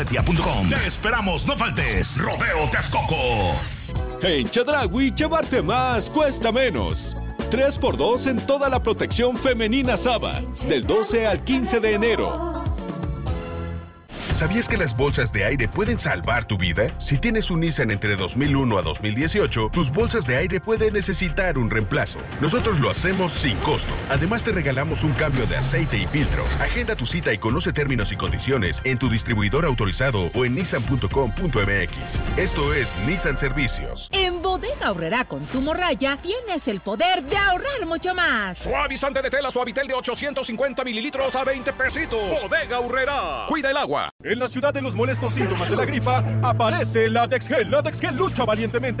Te esperamos, no faltes. Rodeo Texcoco. En Chedraui, llevarte más cuesta menos. 3x2 en toda la protección femenina Saba, del 12 al 15 de enero. ¿Sabías que las bolsas de aire pueden salvar tu vida? Si tienes un Nissan entre 2001 a 2018, tus bolsas de aire pueden necesitar un reemplazo. Nosotros lo hacemos sin costo. Además, te regalamos un cambio de aceite y filtro. Agenda tu cita y conoce términos y condiciones en tu distribuidor autorizado o en nissan.com.mx. Esto es Nissan Servicios. En Bodega Aurrerá con tu morraya tienes el poder de ahorrar mucho más. Suavizante de tela Suavitel de 850 mililitros a 20 pesitos. Bodega Aurrerá. Cuida el agua. En la ciudad de los molestos síntomas de la gripa, aparece Latexgel. Latexgel lucha valientemente